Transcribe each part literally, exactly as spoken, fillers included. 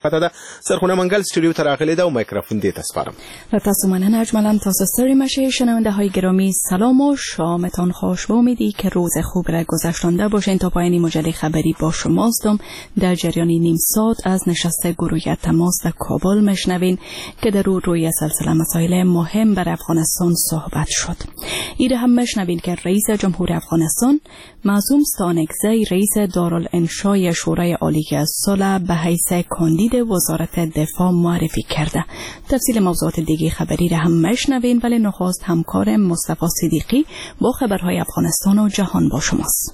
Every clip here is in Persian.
پته ده سرخونه منګل استودیو ته راغلی ده او میکروفون دې ته سپارم. له تاسو مننه اجمالا تاسو ستړي مشئ. شنونده های گرامی سلام و شامتان خوش و امیدی که روز خوب را گذشتانده باشین. تا پایانی مجله خبری با شماستم. در جریان نیم ساعت از نشست گروه تماس در کابل میشنوین که در او روی سلسله مسائل مهم بر افغانستان صحبت شد. ایره هم میشنوین که رئیس جمهور افغانستان معصوم ستانکزی رئیس دارالانشای شورای عالی صلح به حیث کاندید وزارت دفاع معرفی کرده. تفصیل موضوعات دیگه خبری را هم میشنوین، ولی نخست همکار مصطفی صدیقی با خبرهای افغانستان و جهان با شماست.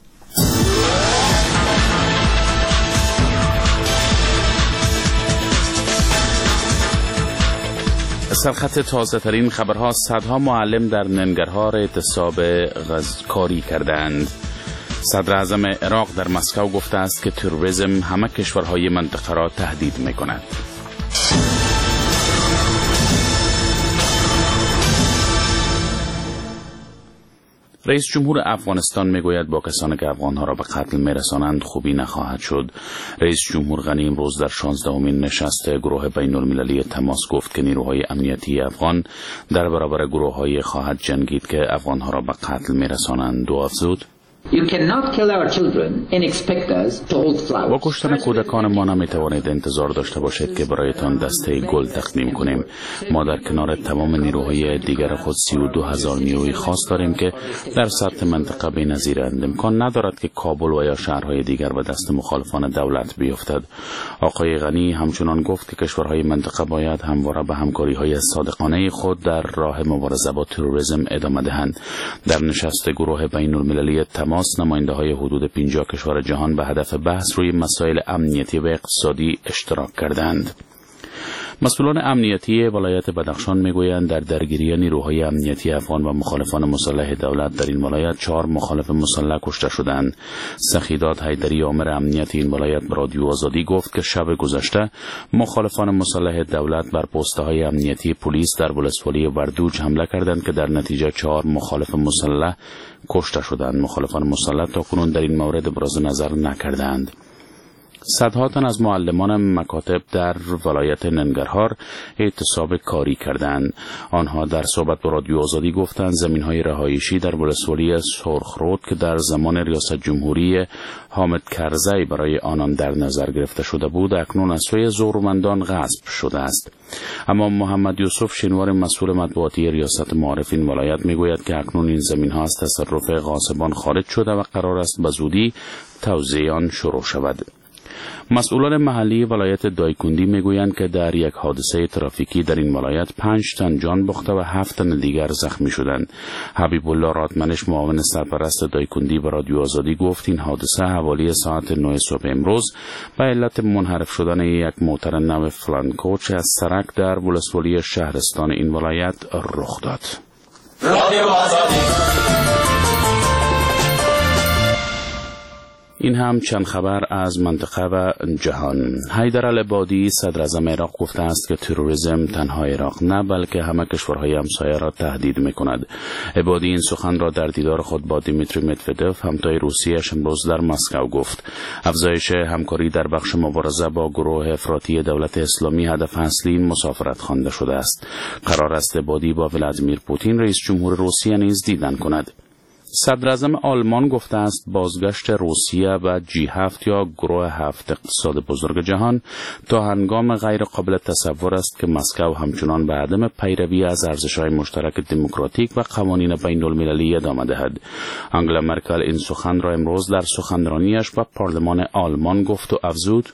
سرخط تازه ترین خبرها: صدها معلم در ننگرهار اعتصاب کاری کردند. صدر اعظم عراق در مسکو گفته است که تروریسم همه کشورهای منطقه را تهدید می کند. رئیس جمهور افغانستان میگوید با کسانی که افغانها را به قتل میرسانند خوبی نخواهد شد. رئیس جمهور غنی امروز در شانزدهمین نشست گروه بین المللی تماس گفت که نیروهای امنیتی افغان در برابر گروه‌های خواهد جنگید که افغانها را به قتل میرسانند. و افزود: با کشتن کودکان ما نمیتوانید انتظار داشته باشید که برایتان دسته گل تقدیم کنیم. ما در کنار تمام نیروهای دیگر خود سی و دو هزار نیروی خاص داریم که در سطح منطقه بی‌نظیرند. امکان ندارد که کابل و یا شهرهای دیگر به دست مخالفان دولت بیفتد. آقای غنی همچنان گفت که کشورهای منطقه باید همواره به همکاری‌های صادقانه خود در راه مبارزه با تروریسم ادامه دهند. در نشست گروه بین المللی تماس نماینده های حدود پنجاه کشور جهان به هدف بحث روی مسائل امنیتی و اقتصادی اشتراک کردند. مسئولان امنیتی ولایت بدخشان میگویند در درگیری نیروهای امنیتی افغان و مخالفان مسلح دولت در این ولایت چهار مخالف مسلح کشته شدند. سخیدات حیدری آمر امنیتی این ولایت به رادیو آزادی گفت که شب گذشته مخالفان مسلح دولت بر پست‌های امنیتی پلیس در ولسوالی وردوج حمله کردند که در نتیجه چهار مخالف مسلح کشته شدند. مخالفان مسلح تاکنون در این مورد ابراز نظر نکردند. صدها تن از معلمان مکاتب در ولایت ننگرهار اعتصاب کاری کردند. آنها در صحبت با رادیو آزادی گفتند زمین‌های رهایشی در ولسوالی سرخرود که در زمان ریاست جمهوری حامد کرزی برای آنان در نظر گرفته شده بود اکنون از سوی زورمندان غصب شده است. اما محمد یوسف شینوار مسئول مطبوعاتی ریاست معارف این ولایت میگوید که اکنون این زمین‌ها از تصرف غاصبان خارج شده و قرار است به زودی توزیع آن شروع شود. مسئولان محلی ولایت دایکندی میگویند که در یک حادثه ترافیکی در این ولایت پنج تن جان باخته و هفت تن دیگر زخمی شدند. حبیب الله راتمنش معاون سرپرست دایکندی به رادیو آزادی گفت این حادثه حوالی ساعت نه صبح امروز به علت منحرف شدن یک موتر نو فلانکوچ از سرک در ولسوالی شهرستان این ولایت رخ داد. رادیو آزادی. این هم چند خبر از منطقه و جهان. حیدر العبادی صدر اعظم عراق گفته است که تروریسم تنها عراق نه بلکه همه کشورهای همسایه را تهدید می‌کند. عبادی این سخن را در دیدار خود با دیمیتری مدودوف همتای روسیه‌اش امروز در مسکو گفت. افزایش همکاری در بخش مبارزه با گروه افراطی دولت اسلامی هدف اصلی این مسافرت خوانده شده است. قرار است عبادی با ولادیمیر پوتین رئیس جمهور روسیه نیز دیدن کند. صدر اعظم آلمان گفته است بازگشت روسیه و جی هفت یا گروه هفت اقتصاد بزرگ جهان تا هنگام غیر قابل تصور است که مسکو همچنان به عدم پیروی از ارزش‌های مشترک دموکراتیک و قوانین بین المللی ادامه دهد. آنگلا مرکل این سخن را امروز در سخنرانیش به پارلمان آلمان گفت و افزود: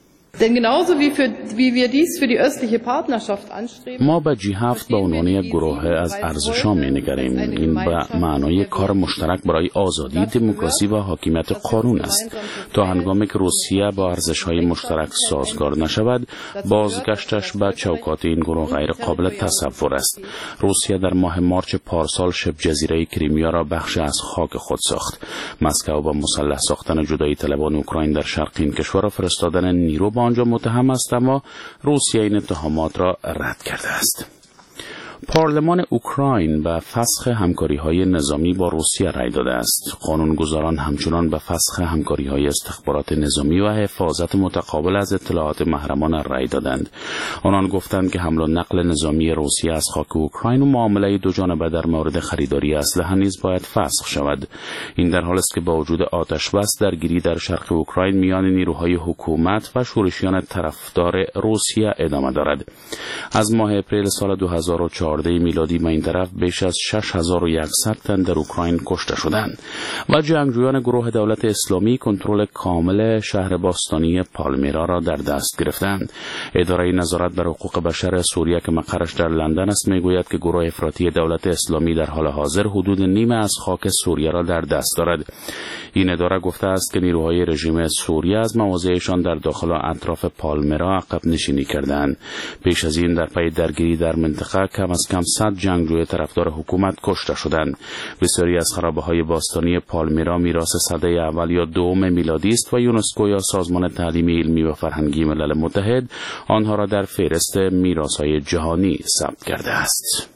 ما به جی هفت به عنوان یک گروه از ارزش‌ها می‌نگریم. این به معنای کار مشترک برای آزادی، دموکراسی و حاکمیت قانون است. تا هنگامی که روسیه با ارزش‌های مشترک سازگار نشود، بازگشتش به چوکات این گروه غیر قابل تصور است. روسیه در ماه مارچ پارسال شبه جزیره کریمیا را بخش از خاک خود ساخت. مسکو با مسلح ساختن جدایی طلبان اوکراین در شرق این کشور و فرستادن نیرو آنجا متهم است، اما روسیه این اتهامات را رد کرده است. پارلمان اوکراین به فسخ همکاری‌های نظامی با روسیه رأی داده است. قانونگذاران همچنان به فسخ همکاری‌های استخبارات نظامی و حفاظت متقابل از اطلاعات محرمانه رأی دادند. آنان گفتند که حمل و نقل نظامی روسیه از خاک اوکراین و معامله دوجانبه در مورد خریداری اسلحه نیز باید فسخ شود. این در حالی است که با وجود آتش بس درگیری در شرق اوکراین میان نیروهای حکومت و شورشیان طرفدار روسیه ادامه دارد. از ماه اپریل سال دو هزار و چهارده میلادی به این طرف بیش از شش هزار و صد تن در اوکراین کشته شدند و جنگجویان گروه دولت اسلامی کنترل کامل شهر باستانی پالمیرا را در دست گرفتند. اداره نظارت بر حقوق بشر سوریه که مقرش در لندن است میگوید که گروه افراطی دولت اسلامی در حال حاضر حدود نیمه از خاک سوریه را در دست دارد. این اداره گفته است که نیروهای رژیم سوریه از مواضعشان در داخل و اطراف پالمیرا عقب نشینی کردند. پیش از این در پی درگیری در منطقه کم از کم صد جنگجوی طرفدار حکومت کشته شدند. بسیاری از خرابه‌های باستانی پالمیرا میراث سده اول یا دوم میلادی است و یونسکو یا سازمان تعلیم علمی و فرهنگی ملل متحد آنها را در فهرست میراث‌های جهانی ثبت کرده است.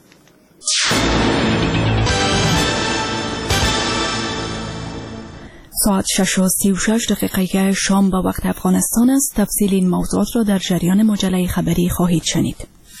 ساعت شش و سی و شش دقیقه شام به وقت افغانستان است. تفصیل این موضوعات را در جریان مجله خبری خواهید شنید.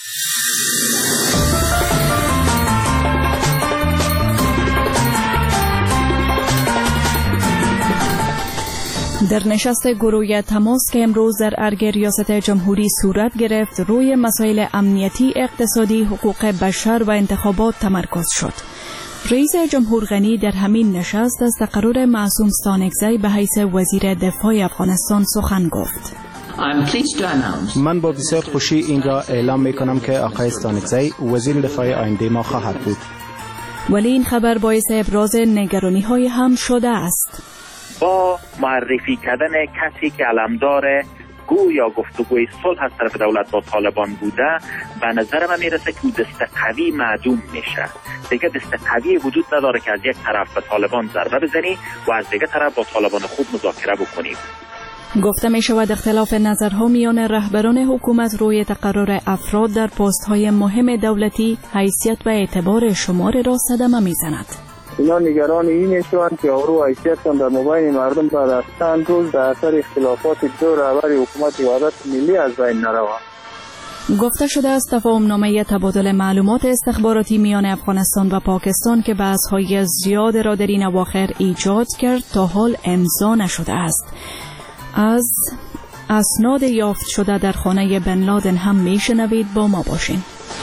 در نشست گروه تماس که امروز در ارگ ریاست جمهوری صورت گرفت، روی مسائل امنیتی، اقتصادی، حقوق بشر و انتخابات تمرکز شد. رئیس جمهور غنی در همین نشست از تقرر معصوم ستانکزی به حیث وزیر دفاع افغانستان سخن گفت. من با بسیار خوشی این را اعلام می کنم که آقای ستانکزی وزیر دفاع آینده ما خواهد بود. ولی این خبر باعث ابراز نگرانی های هم شده است. با معرفی کردن کسی که علمدار گویا گفتگوی صلح از طرف دولت با طالبان بوده، به نظر من میرسه که دست قوی معدوم میشه. دیگه دست قوی وجود نداره که از یک طرف به طالبان ضربه بزنی و از دیگه طرف با طالبان خود مذاکره بکنی. گفته می شود اختلاف نظرها میان رهبران حکومت روی تقرر افراد در پست‌های مهم دولتی حیثیت و اعتبار شمار را صدمه میزند. اینا نگران این میشوند که آبرو و حیثیتشان در مبین مردم بعد از چند روز در اثر اختلافات دو رهبر حکومت وحدت ملی از بین نرود. گفته شده است تفاهم‌نامه تبادل معلومات استخباراتی میان افغانستان و پاکستان که بحث‌های زیاد را در این اواخر ایجاد کرد تا حال امضا نشده است. از اسناد یافت شده در خانه بن لادن هم میشنوید. با ما باشین.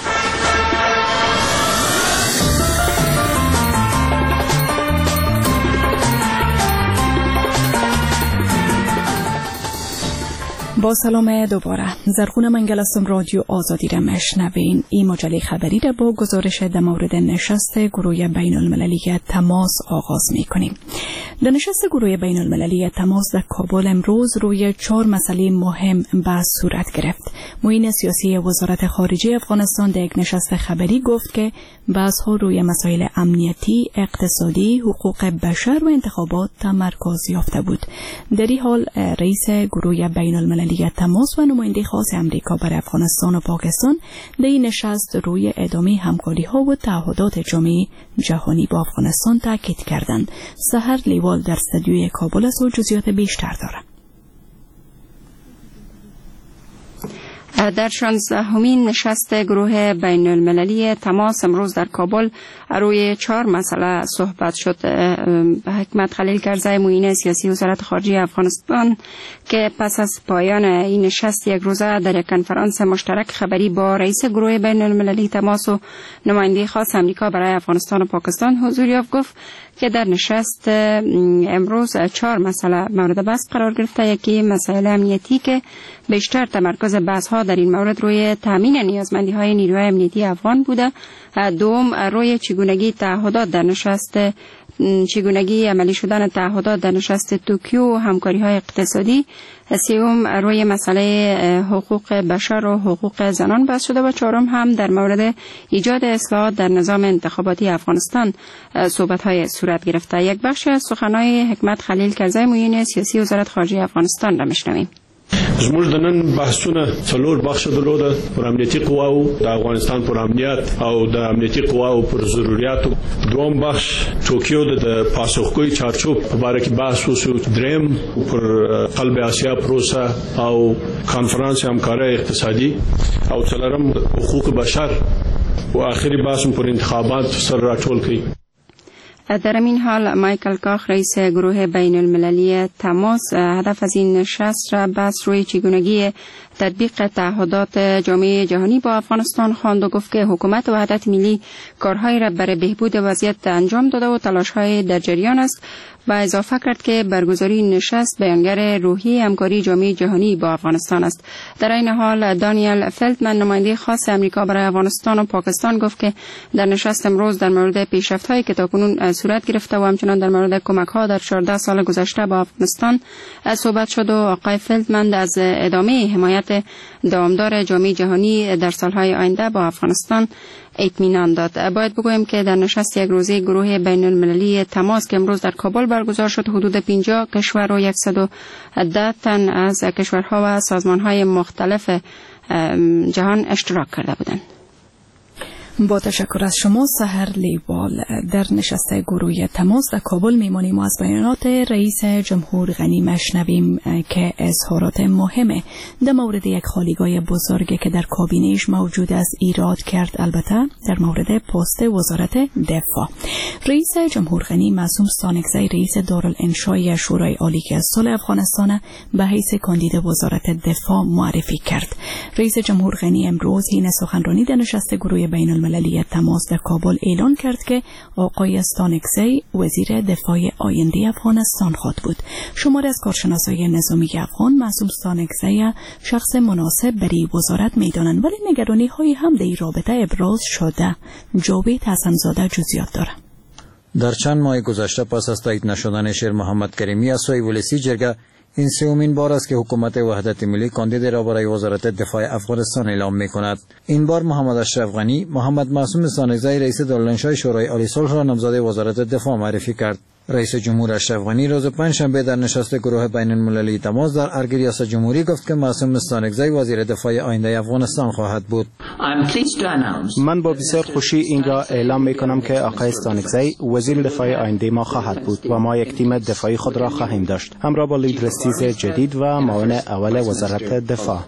با سلام دوباره. زرخون منگل هستم، رادیو آزادی را مشنوین. این مجله خبری را با گزارش در مورد نشست گروه بین المللی تماس آغاز می کنیم. در نشست گروه بین المللی تماس در کابل امروز روی چهار مسئله مهم بحث صورت گرفت. معین سیاسی وزارت خارجه افغانستان در یک نشست خبری گفت که بحث ها روی مسائل امنیتی، اقتصادی، حقوق بشر و انتخابات تمرکز یافته بود. در این حال رئیس گروه بین المللی تماس و نماینده خاص امریکا برای افغانستان و پاکستان در این نشست روی ادامه همکاری ها و تعهدات جامعه جهانی با افغانستان تاکید کردند. سحر لیوال در استودیوی کابل است و جزئیات بیشتر دارد. در شانزدهمین نشست گروه بین المللی تماس امروز در کابل روی چهار مسئله صحبت شد. حکمت خلیل کرزی معین سیاسی وزارت خارجه افغانستان که پس از پایان این نشست یک روزه در یک کنفرانس مشترک خبری با رئیس گروه بین المللی تماس و نماینده خاص امریکا برای افغانستان و پاکستان حضور یافت، گفت که در نشست امروز چهار مسئله مورد بحث قرار گرفته. یکی مسائل امنیتی که بیشتر تمرکز بحث ها در این مورد روی تامین نیازمندی های نیروهای امنیتی افغان بوده. دوم روی چگونگی تعهدات در نشست چگونگی عملی شدن تعهدات در نشست توکیو و همکاری های اقتصادی. سوم روی مسئله حقوق بشر و حقوق زنان بحث شده و چهارم هم در مورد ایجاد اصلاحات در نظام انتخاباتی افغانستان صحبت های صورت گرفته. یک بخش از سخنهای حکمت خلیل کرزی معین سیاسی وزارت خارجه افغانستان را میشنویم. زموږ د نن بحثونه څلور بخش درلوده پر امنیتي قواو د افغانستان پر امنیت او د امنیتي قواو پر ضرورتو. دوم بخش ټوکیو د پاسخګویي چارچوب په اړه کې بحث وشو. دریم پر قلب آسیا پروسه او کانفرنس همکاري اقتصادي او څلورم حقوق بشر او آخري بحث پر انتخابات سر راټول کړي. در این حال مایکل کاخ رئیس گروه بین المللی تماس هدف از این نشست را بحث روی چگونگی تطبیق تعهدات جامعه جهانی با افغانستان خواند و گفت که حکومت وحدت ملی کارهایی را برای بهبود وضعیت انجام داده و تلاش‌های در جریان است و اضافه کرد که برگزاری نشست بیانگر روحیه همکاری جامعه جهانی با افغانستان است. در این حال دانیل فلتمن نماینده خاص امریکا برای افغانستان و پاکستان گفت که در نشست امروز در مورد پیشرفت‌هایی که تاکنون صورت گرفته و همچنان در مورد کمک‌ها در چهارده سال گذشته با افغانستان صحبت شد و آقای فلتمن از ادامه حمایت دوامدار جامعه جهانی در سالهای آینده با افغانستان اطمینان داد. باید بگویم که در نشست یک روزه گروه بین المللی تماس که امروز در کابل برگزار شد حدود پنجاه کشور و صد و ده تن از کشورها و سازمانهای مختلف جهان اشتراک کرده بودند. با تشکر از شما سحر لیوال. در نشست گروه تماس در کابل میمانیم و از بیانات رئیس جمهور غنی مشنویم که اظهارات مهمه در مورد یک خالیگاه بزرگ که در کابینهش موجود است ایراد کرد، البته در مورد پست وزارت دفاع. رئیس جمهور غنی معصوم ستانکزی رئیس دارالانشای شورای عالی که صلح افغانستان به حیث کاندید وزارت دفاع معرفی کرد. رئیس جمهور غنی امروز حین سخنرانی در نشست گروه بین المللی تماس در کابل اعلان کرد که آقای ستانکزی وزیر دفاع آینده افغانستان خواهد بود. شماری از کارشناسای نظامی افغان معصوم ستانکزی شخص مناسب برای وزارت میدانند، ولی نگرانی های هم در این رابطه ابراز شده. جاوید حسنزاده جزئیات دارد. در چند ماه گذشته پس از تایید نشدن شیر محمد کریمی از سوی ولسی جرگه، این سومین بار است که حکومت وحدت ملی کاندید را برای وزارت دفاع افغانستان اعلام می‌کند. این بار محمد اشرف غنی محمد معصوم ستانکزی رئیس دارالانشای شورای عالی صلح را نامزد وزارت دفاع معرفی کرد. رئیس جمهور اشرف غنی روز پنجشنبه در نشست گروه بین المللی تماس در ارگ ریاست جمهوری گفت که معصوم ستانکزی وزیر دفاع آینده افغانستان خواهد بود. من با بسیار خوشی این را اعلام می کنم که آقای ستانکزی وزیر دفاع آینده ما خواهد بود و ما یک تیم دفاعی خود را خواهیم داشت، همراه با لیدرستیز جدید و معاون اول وزارت دفاع.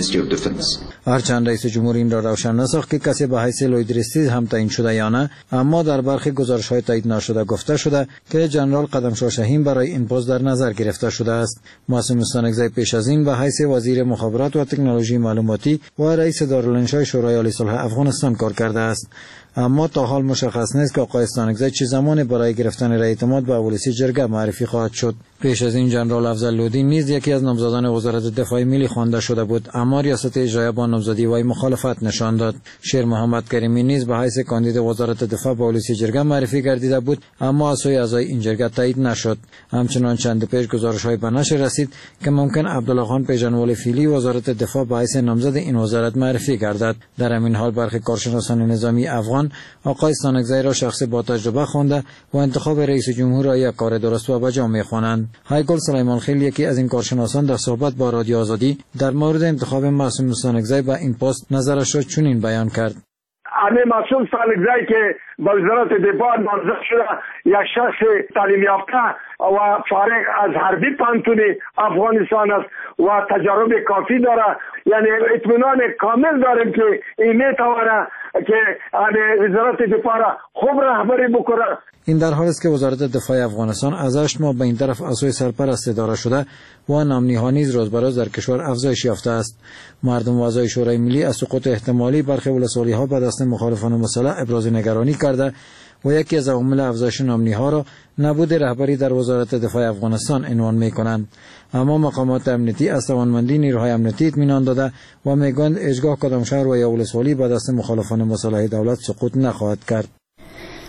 هرچند رئیس جمهور این را روشن نساخت که کسی به حیث لیدرستیز هم تعیین شده یا نه، اما در برخی گزارش‌های تایید نشده گفته شده که جنرال قدمشاه شاهین برای این پست در نظر گرفته شده است. معصوم ستانکزی پیش از این به حیث وزیر مخابرات و تکنولوژی معلوماتی و رئیس دارالانشای شورای عالی صلح افغانستان کار کرده است، اما تا حال مشخص نیست که آقای ستانکزی چه زمانی برای گرفتن رأی اعتماد به ولسی جرگه معرفی خواهد شد. پیش از این جنرال افضل لودی نیز یکی از نامزدان وزارت دفاع ملی خوانده شده بود، اما ریاست اجرایی با نامزدی وی مخالفت نشان داد. شیر محمد کریمی نیز به حیث کاندید وزارت دفاع به ولسی جرگه معرفی گردیده بود، اما از سوی اعضای این جرگه تایید نشد. همچنان چند پیش گزارش‌های به نشر رسید که ممکن عبدالله خان پیژنوال فیلی وزارت دفاع به حیث نامزد این وزارت معرفی گردد. در همین حال برخی کارشناسان نظامی افغان آقای ستانکزی را شخص با تجربه خوانده و انتخاب رئیس جمهور را یک کار درست و بجا می‌خوانند. هایکل سلیمان خیل یکی از این کارشناسان در صحبت با رادیو آزادی در مورد انتخاب معصوم ستانکزی به این پست نظرش را چنین بیان کرد: همه معصوم ستانکزی که به وزارت دفاع نامزد شده یک شخص تعلیم یافته و فارغ از حربی پانتون افغانستان است و تجربه کافی داره، یعنی اطمینان کامل داریم که این میتونه که وزارت دفاع را خوب رهبری بکنه. این در حالی است که وزارت دفاع افغانستان از هشت ماه به این طرف از سوی سرپرست اداره شده و نامنی‌ها نیز روز به روز در کشور افزایش یافته است. مردم و اعضای شورای ملی از سقوط احتمالی برخی ولسوالی‌ها به دست مخالفان مسلح ابراز نگرانی کرده و یکی از عوامل افزایش نامنی‌ها را نبود رهبری در وزارت دفاع افغانستان عنوان می‌کنند. اما مقامات امنیتی از توانمندی نیروهای امنیتی اطمینان داده و می‌گویند هیچگاه کدام شهر و یا ولسوالی به دست مخالفان مسلح دولت سقوط نخواهد کرد.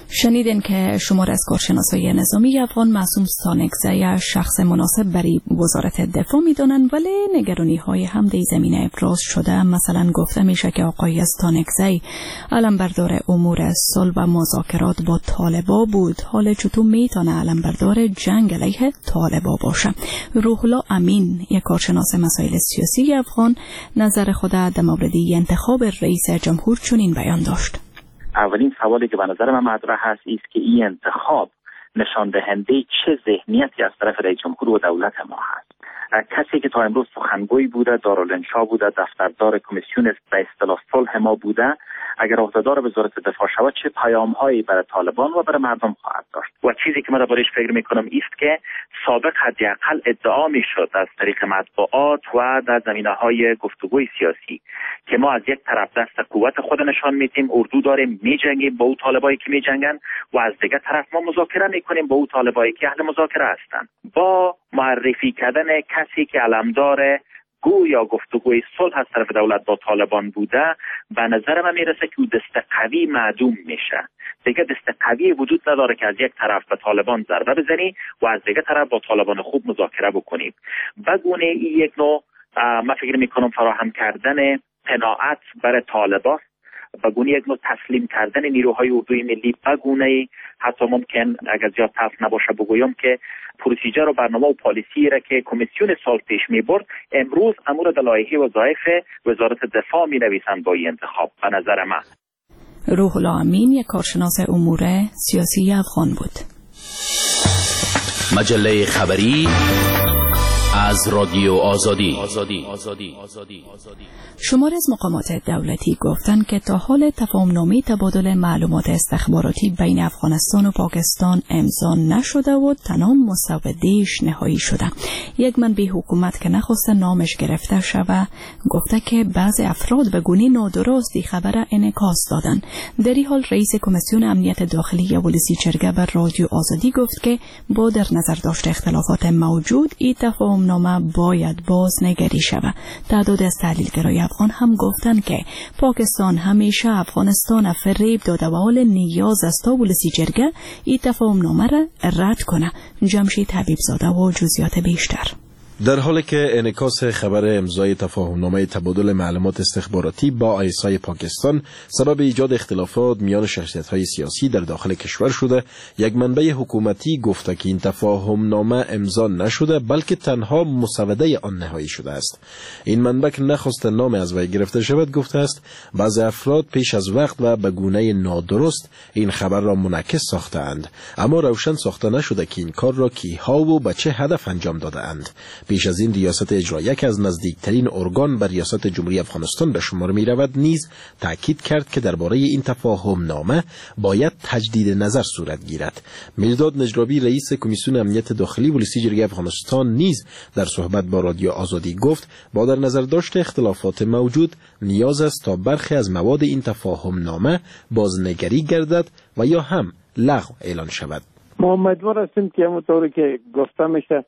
شنیدین که شمار از کارشناسای نظامی افغان معصوم ستانکزی شخص مناسب برای وزارت دفاع میدانند، ولی نگرانی های هم در زمینه ابراز شده. مثلا گفته میشه که آقای ستانکزی علمبردار امور صلح و مذاکرات با طالبا بود. حال چطور میتونه علمبردار جنگ علیه طالبا باشه؟ روح الله امین، یک کارشناس مسائل سیاسی افغان، نظر خود در مورد انتخاب رئیس جمهور چنین بیان داشت. اولین سوالی که به نظر من مطرح هست است که این انتخاب نشان دهنده چه ذهنیتی از طرف رئیس جمهور و دولت ما هست. کسی که تا امروز سخنگوی بوده، دارالانشا بوده، دفتردار کمیسیون به اصطلاح صلح ما بوده، اگر عهدهدار وزارت دفاع شود چه پیام‌هایی برای طالبان و برای مردم خواهد داشت. و چیزی که من دربارش فکر می‌کنم است که سابق حداقل ادعا می‌شد از طریق مطبوعات و در زمینه‌های گفتگوی سیاسی که ما از یک طرف دست قوت خود نشان میدیم، اردو داریم، میجنگیم با اون طالبایی که میجنگن، و از دیگر طرف ما مذاکره میکنیم با اون طالبایی که اهل مذاکره هستن. با معرفی کردن کسی که علمدار گویا گفتگوی صلح از طرف دولت با طالبان بوده، به نظر من میرسه که دست قوی معدوم میشه. دیگه دست قوی وجود نداره که از یک طرف به طالبان ضربه بزنی و از دیگه طرف با طالبان خوب مذاکره بکنیم. بگونه این یک نوع من فکر میکنم فراهم کردن قناعت برای طالبان، بگونه یک نوع تسلیم کردن نیروهای اردوی ملی، بگونه حتی ممکن اگر زیاد تلخ نباشه بگویم که پروسیجر و برنامه و پالیسی را که کمیسیون سال پیش می برد امروز امور در لایحه وظایف وزارت دفاع می نویسند با این انتخاب. به نظر من روح الله امین یک کارشناس امور سیاسی افغان بود. مجله خبری از رادیو آزادی. آزادی. آزادی. آزادی. آزادی. شمار از مقامات دولتی گفتند که تا حال تفاهم‌نامه تبادل معلومات استخباراتی بین افغانستان و پاکستان امضا نشده و تنها مسوده‌اش نهایی شده. یک منبع حکومت که نخواسته نامش گرفته شود گفته که بعضی افراد به گونه نادرستی خبر انعکاس دادند. در این حال رئیس کمیسیون امنیت داخلی ولسی جرگه بر رادیو آزادی گفت که با در نظر داشت اختلافات موجود این تفاهم‌نامه باید بازنگری شود. تعداد از تحلیلگرای افغان هم گفتند که پاکستان همیشه افغانستان فریب داده و حال نیاز است تا ولسی جرگه این تفاهم‌نامه را رد کنه. جمشید حبیبزاده و جزئیات بیشتر. در حالی که انعکاس خبر امضای تفاهمنامه تبادل معلومات استخباراتی با آی اس آی پاکستان سبب ایجاد اختلافات میان شخصیت‌های سیاسی در داخل کشور شده، یک منبع حکومتی گفته که این تفاهمنامه امضا نشده بلکه تنها مسوده آن نهایی شده است. این منبع که نخواست نام از وی گرفته شود گفته است بعضی افراد پیش از وقت و به گونه نادرست این خبر را منعکس ساختند، اما روشن ساخته نشده که این کار را کیها و به چه هدف انجام داده‌اند. پیش از این ریاست اجرایی که از نزدیکترین ارگان بر ریاست جمهوری افغانستان به شمار می رود نیز تاکید کرد که درباره این تفاهم نامه باید تجدید نظر صورت گیرد. مرداد نجرابی رئیس کمیسیون امنیت داخلی ولسی جرگه افغانستان نیز در صحبت با رادیو آزادی گفت با در نظر داشت اختلافات موجود نیاز است تا برخی از مواد این تفاهم نامه بازنگری گردد و یا هم لغو اعلان شود. ما امیدوار هستیم که همونطوری که گفته میشه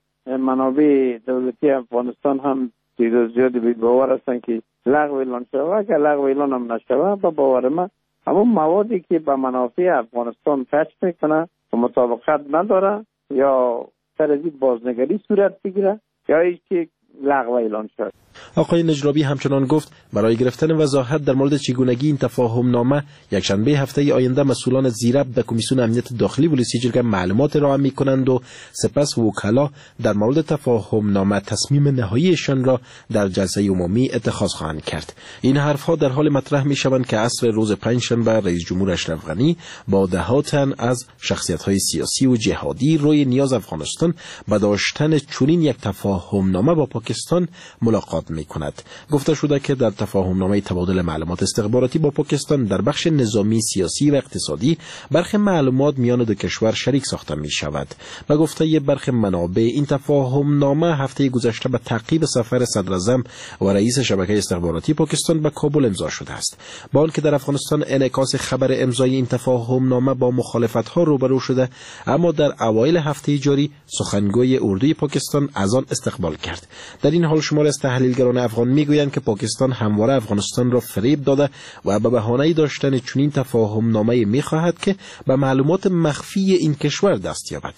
منابع دولتی افغانستان هم چیز زیادی به باور هستن که لغو اعلان شود. اگر لغو اعلان هم نشود به باور من همون موادی که به منافع افغانستان کشف میکنه و مطابقت نداره یا سر از بازنگری صورت بگیره یا اینکه لغو اعلان شد. آقای نجرابی همچنان گفت برای گرفتن وضاحت در مورد چگونگی این تفاهم نامه یکشنبه هفته آینده مسئولان زیرب در کمیسیون امنیت داخلی ولسی جرگه معلومات ارائه می‌کنند و سپس وکلا در مورد تفاهم نامه تصمیم نهاییشان را در جلسه عمومی اتخاذ خواهند کرد. این حرفها در حال مطرح می‌شوند که عصر روز پنجشنبه رئیس جمهور اشرف غنی با دهاتن از شخصیت‌های سیاسی و جهادی روی نیاز افغانستان به داشتن چنین یک تفاهم نامه با پاکستان ملاقات می کند. گفته شده که در تفاهمنامه تبادل معلومات استخباراتی با پاکستان در بخش نظامی، سیاسی و اقتصادی برخی معلومات میان دو کشور شریک ساخته می شود. به گفته برخی منابع این تفاهمنامه هفته گذشته به تعقیب سفر صدر اعظم و رئیس شبکه استخباراتی پاکستان به کابل امضا شده است. با آنکه در افغانستان انعکاس خبر امضای این تفاهمنامه با مخالفت‌ها روبرو شده، اما در اوایل هفته جاری سخنگوی اردوی پاکستان از آن استقبال کرد. در این حال شمار از تحلیلگران شهروندان افغان میگویند که پاکستان همواره افغانستان را فریب داده و به بهانه داشتن چنین تفاهم نامه میخواهد که به معلومات مخفی این کشور دست یابد.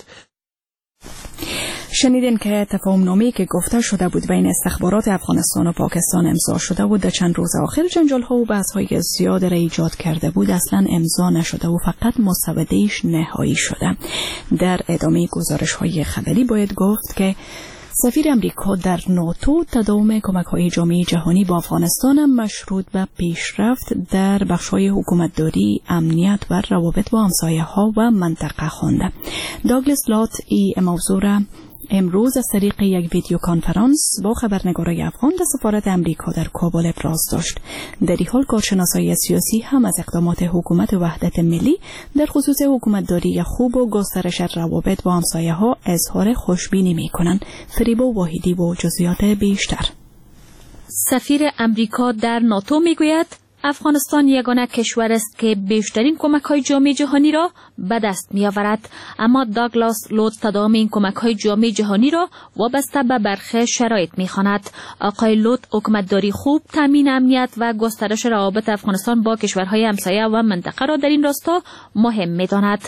شنیدین که تفاهم نامه‌ای که گفته شده بود بین استخبارات افغانستان و پاکستان امضا شده بود در چند روز آخر جنجال ها و بحث های زیاد را ایجاد کرده بود اصلا امضا نشده و فقط مسوده‌اش نهایی شده. در ادامه گزارش های خبری باید گفت که سفیر امریکا در ناتو تداوم کمک‌های جامعه جهانی با افغانستان مشروط به پیشرفت در بخش‌های حکومتداری، امنیت و روابط با همسایه‌ها و منطقه خوانده. داگلاس لات ای موضوع را امروز از طریق یک ویدیو کانفرانس با خبرنگارای افغان در سفارت امریکا در کابل ابراز داشت. در این حال کارشناسای سیاسی هم از اقدامات حکومت وحدت ملی در خصوص حکومتداری خوب و گسترش روابط با همسایه‌ها اظهار خوشبینی می‌کنند. فریبا واحدی با جزئیات بیشتر. سفیر امریکا در ناتو میگوید افغانستان یگانه کشور است که بیشترین کمک‌های جامعه جهانی را به دست می‌آورد، اما داگلاس لوت تداوم این کمک‌های جامعه جهانی را وابسته به برخی شرایط می‌خواند. آقای لوت حکومتداری خوب، تامین امنیت و گسترش روابط افغانستان با کشورهای همسایه و منطقه را در این راستا مهم می‌داند.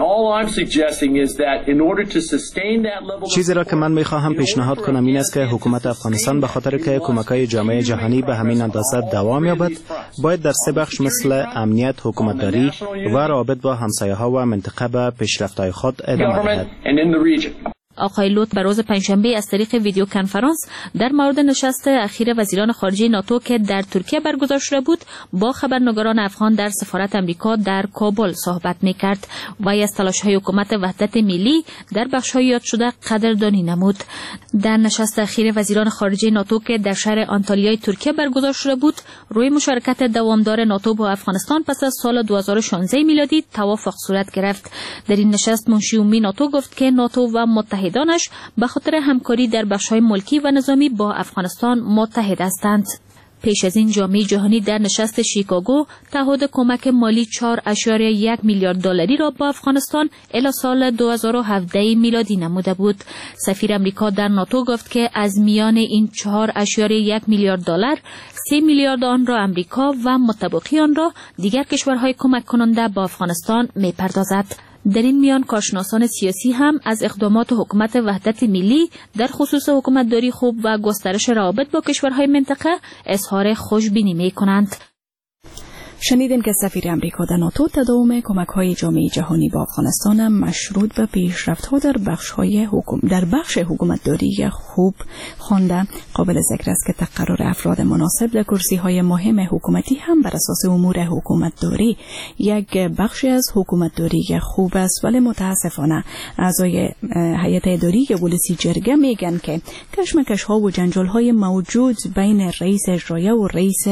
چیزی را که من میخواهم پیشنهاد کنم این است که حکومت افغانستان به خاطر که کمک‌های جامعه جهانی به همین اندازه دوام یابد باید در سه بخش مثل امنیت، حکومتداری و روابط با همسایه‌ها و منطقه به پیشرفت‌های خود ادامه دهد. آقای لوت به روز پنجشنبه از طریق ویدیو کنفرانس در مورد نشست اخیر وزیران خارجه ناتو که در ترکیه برگزار شده بود با خبرنگاران افغان در سفارت امریکا در کابل صحبت می‌کرد و از تلاش‌های حکومت وحدت ملی در بخش‌های یاد شده قدردانی نمود. در نشست اخیر وزیران خارجه ناتو که در شهر آنتالیای ترکیه برگزار شده بود روی مشارکت دوامدار ناتو با افغانستان پس از سال دو هزار و شانزده میلادی توافق صورت گرفت. در این نشست منشی عمومی ناتو گفت که ناتو و متحدانش به خاطر همکاری در بخش‌های ملکی و نظامی با افغانستان متحد هستند. پیش از این جامعه جهانی در نشست شیکاگو تعهد کمک مالی چهار ممیز یک میلیارد دلاری را با افغانستان الی سال دو هزار و هفده میلادی نموده بود. سفیر امریکا در ناتو گفت که از میان این چهار ممیز یک میلیارد دلار سه میلیارد آن را امریکا و متبقی آن را دیگر کشورهای کمک کننده با افغانستان می‌پردازد. در این میان کارشناسان سیاسی هم از اقدامات حکومت وحدت ملی در خصوص حکومتداری خوب و گسترش روابط با کشورهای منطقه اظهار خوشبینی می‌کنند. شنیدین که سفیر امریکا در ناتو تداوم کمک‌های جامعه جهانی با افغانستان مشروط به پیشرفت‌ها در بخش‌های حکومت در بخش حکومتداری خوب خوانده. قابل ذکر است که تقرر افراد مناسب در کرسی‌های مهم حکومتی هم بر اساس امور حکومتداری یک بخشی از حکومتداری خوب است، ولی متاسفانه اعضای هیئت اداری ولسی جرگه میگن که کشمکش‌ها و جنجال‌های موجود بین رئیس اجرایی و رئیس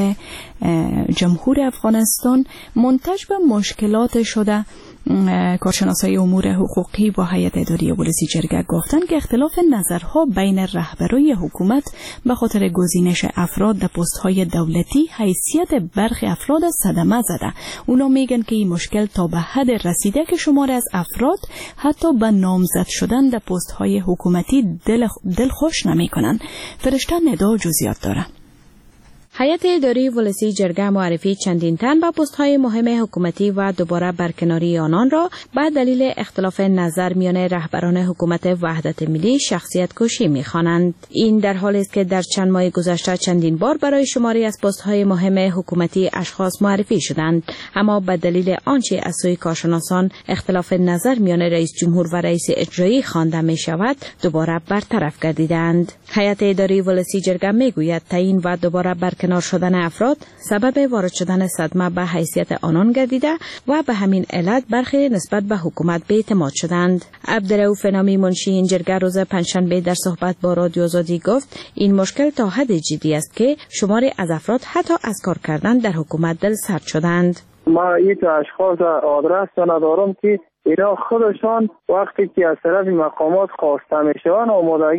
جمهور افغانستان منتج به مشکلات شده. کارشناسای امور حقوقی با هیئت اداری ولسی جرگه گفتند که اختلاف نظرها بین رهبرای حکومت به خاطر گزینش افراد در پست‌های دولتی حیثیت برخی افراد صدمه زده. اونا میگن که این مشکل تا به حد رسیده که شمار از افراد حتی به نامزد شدن در پست‌های حکومتی دل, دل خوش نمی‌کنن. فرشته ندا جزئیات داره. هیئت اداری ولسی جرگه معرفی چندین تن به پست‌های مهم حکومتی و دوباره برکناری آنان را به دلیل اختلاف نظر میان رهبران حکومت وحدت ملی شخصیت کشی می‌خوانند. این در حالی است که در چند ماه گذشته چندین بار برای شماری از پست‌های مهم حکومتی اشخاص معرفی شدند، اما به دلیل آنچه از سوی کارشناسان اختلاف نظر میان رئیس جمهور و رئیس اجرایی خوانده می‌شود دوباره برطرف گردیدند. هیئت اداری ولسی جرگه می‌گوید تعیین و دوباره برکنار کنار شدن افراد سبب وارد شدن صدمه به حیثیت آنان گردیده و به همین علت برخی نسبت به حکومت بی‌اعتماد شدند. عبدالرؤوف نامی منشی این جرگه روز پنجشنبه در صحبت با رادیو آزادی گفت این مشکل تا حد جدی است که شماری از افراد حتی از کار کردن در حکومت دل سرد شدند. ما این اشخاص آدرس ندارم که اینا خودشان وقتی که از طرف مقامات خواسته میشوند آمادگی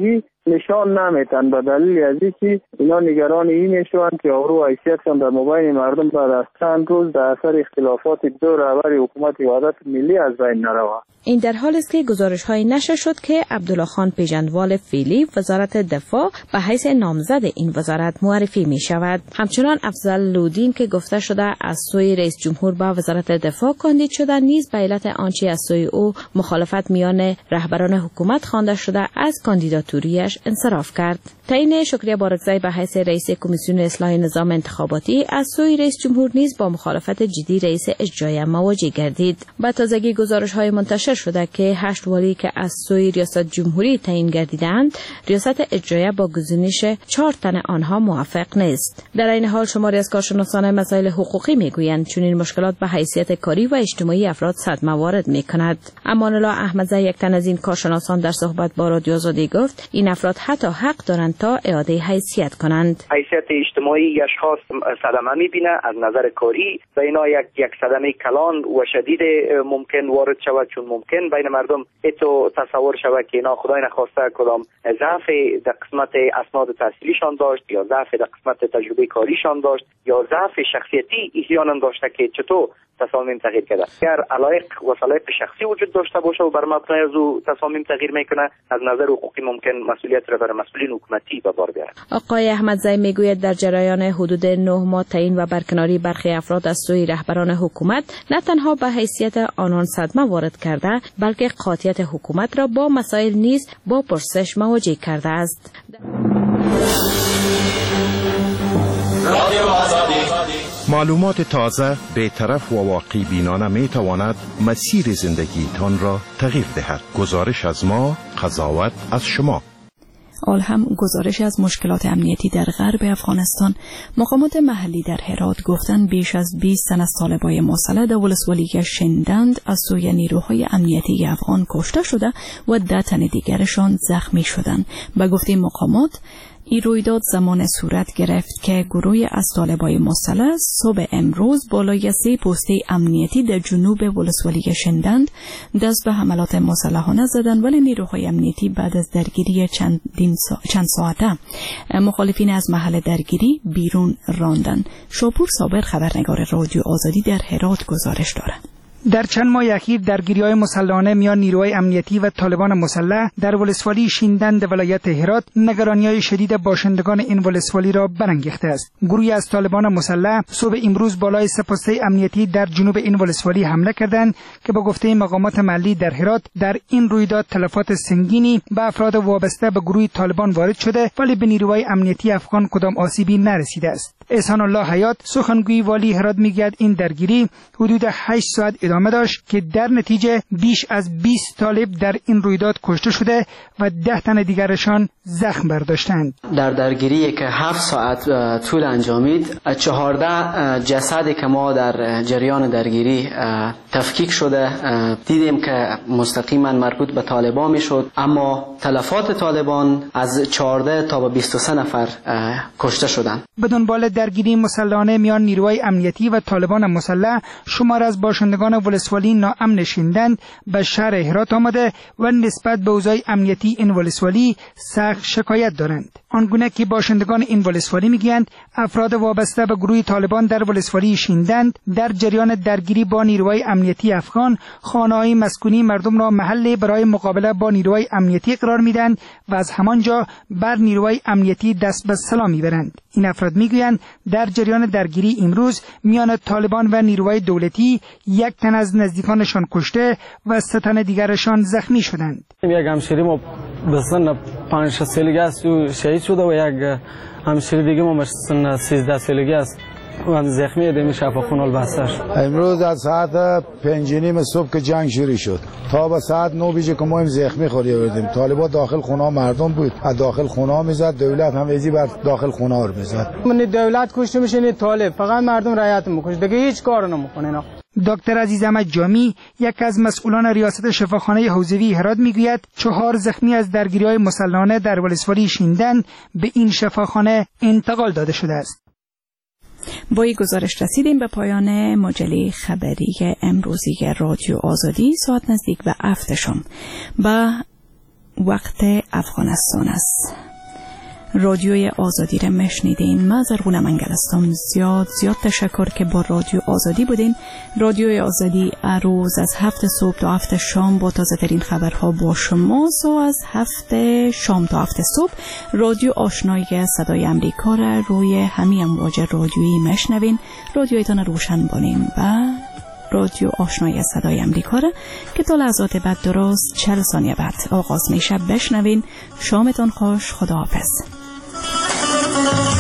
نشان نمیتن به دلیل از اینکه اینا نگران این میشوند که آبرو و حیثیتشان در مابین مردم بعد از چند روز در اثر اختلافات دو رهبر حکومت وحدت ملی از بین نرود. این در حالی است که گزارش‌های نشر شد که عبدالله خان پیژندوال فعلی وزارت دفاع به حیث نامزد این وزارت معرفی می شود. همچنان افضل لودین که گفته شده از سوی رئیس جمهور به وزارت دفاع کاندید شده نیز به علت آنچه از سوی او مخالفت میان رهبران حکومت خوانده شده از کاندیداتوریش انصراف کرد. تعیین شکریه بارگزای به حیث رئیس کمیسیون اصلاح نظام انتخاباتی از سوی رئیس جمهور نیز با مخالفت جدی رئیس اجرایی مواجه گردید. با تازگی گزارش‌های منتشر شده که هشت والی که از سوی ریاست جمهوری تعیین گردیدند، ریاست اجرایی با گزینش چهار تن آنها موافق نیست. در این حال شماری از کارشناسان مسائل حقوقی میگویند چنین مشکلات به حیثیت کاری و اجتماعی افراد صدمه وارد میکند. امان الله احمدزی یک تن از این کارشناسان در صحبت با رادیو آزادی گفت این افراد حتی حق دارند تا اعاده حیثیت کنند. حیثیت اجتماعی اشخاص صدمه میبینه، از نظر کاری و اینا یک یک صدمه کلان و شدید ممکن وارد شود، چون ممکن بین مردم اتو تصور شود که اینا خدای نخواسته کدام ضعف در قسمت اسناد تحصیلیشان داشت یا ضعف در قسمت تجربه کاریشان داشت یا ضعف شخصیتی احیانا داشته که چطور تصامیم تغییر کرده. اگر علایق و صلاحیت شخصی وجود داشته باشه و بر مبنای از او تصامیم تغییر میکنه، از نظر حقوقی ممکن مسئولیت را بر مسئولین حکومتی به بار بیارد. آقای احمدزی میگوید در جریان حدود نه ماه تعیین و برکناری برخی افراد از سوی رهبران حکومت نه تنها به حیثیت آنان صدمه وارد کرده، بلکه قاطعیت حکومت را با مسائل نیز با پرسش مواجه کرده است. معلومات تازه، بی‌طرف و واقعی بینانه می تواند مسیر زندگیتان را تغییر دهد. گزارش از ما، قضاوت از شما. آل هم گزارش از مشکلات امنیتی در غرب افغانستان. مقامات محلی در هرات گفتند بیش از بیست تن از طالبای مسلح در ولسوالی شندند از سوی نیروهای امنیتی افغان کشته شده و ده تن دیگرشان زخمی شدند. به گفته مقامات این رویداد زمان صورت گرفت که گروهی از طالبای مسلح صبح امروز بالای سه پسته امنیتی در جنوب ولسوالی شندند دست به حملات مسلحانه زدند، ولی نیروهای امنیتی بعد از درگیری چند, سا... چند ساعته مخالفین از محل درگیری بیرون راندند. شاپور صابر خبرنگار رادیو آزادی در هرات گزارش دارد. در چند ماه اخیر درگیری‌های مسلحانه میان نیروهای امنیتی و طالبان مسلح در ولسوالی شیندند ولایت هرات نگرانی‌های شدید باشندگان این ولسوالی را برانگیخته است. گروهی از طالبان مسلح صبح امروز بالای سه پسته امنیتی در جنوب این ولسوالی حمله کردند که با گفته مقامات محلی در هرات در این رویداد تلفات سنگینی به افراد وابسته به گروه طالبان وارد شده، ولی به نیروهای امنیتی افغان کدام آسیبی نرسیده است. احسان الله حیات سخنگوی والی هرات میگوید این درگیری حدود هشت ساعت ادامه داشت که در نتیجه بیش از بیست طالب در این رویداد کشته شده و ده تن دیگرشان زخم برداشتند. در درگیری که هفت ساعت طول انجامید، چهارده جسدی که ما در جریان درگیری تفکیک شده دیدیم که مستقیما مربوط به طالبان میشد، اما تلفات طالبان از چهارده تا به بیست و سه نفر کشته شدند. به دنبال درگیری مسلحانه میان نیروهای امنیتی و طالبان مسلح، شمار از باشندگان ولسوالی ناامن نشیندند به شهر هرات آمده و نسبت به اوضاع امنیتی این ولسوالی سخت شکایت دارند. آنگونه که باشندگان این ولسوالی میگویند افراد وابسته به گروه طالبان در ولسوالی شیندند در جریان درگیری با نیروهای امنیتی افغان خانه‌های مسکونی مردم را محل برای مقابله با نیروهای امنیتی قرار میدهند و از همانجا بر نیروهای امنیتی دست به سلام میبرند. این افراد میگویند در جریان درگیری امروز میان طالبان و نیروهای دولتی یک تن از نزدیکانشان کشته و سه تن دیگرشان زخمی شدند. یک همشیری ما به سن پنج شش سالگی است و شهید شده و یک همشیری دیگه ما به سن سیزده سالگی است و زخمی دیمی شفاخونه البسته شد. امروز از ساعت پنج نیم صبح که جنگ شروع شد تا به ساعت نه بیجه که ما زخمی خوری آوردیم. طالبان داخل خونه مردم بود، از داخل خونه میزد، دولت هم ازی بر داخل خونه رو میزد. من دولت کشته میشه، طالب فقط مردم رعایت میکنه، دیگه هیچ کار نمیکنه اینا. دکتر عزیز احمد جامی یک از مسئولان ریاست شفاخانه حوزوی هرات میگوید چهار زخمی از درگیری‌های مسلحانه در ولسوالی شیندن به این شفاخانه انتقال داده شده است. با این گزارش رسیدیم به پایان مجله خبری امروزی رادیو آزادی. ساعت نزدیک به هفت شام. با وقت افغانستان است. رادیوی آزادی را مشنیدین. من زرغونه منگل هستم. زیاد زیاد تشکر که با رادیو آزادی بودین. رادیوی آزادی روز از هفت صبح تا هفت شام با تازه ترین خبرها با شماست و از هفت شام تا هفت صبح رادیو آشنایی صدای امریکا را روی همین امواج رادیویی مشنوین. رادیویتان روشن بانین و رادیو آشنایی صدای امریکا را که تا لحظات بعد درست چهل ثانیه بعد آغاز میشه بشنوین. شامتان خوش. خداحافظ.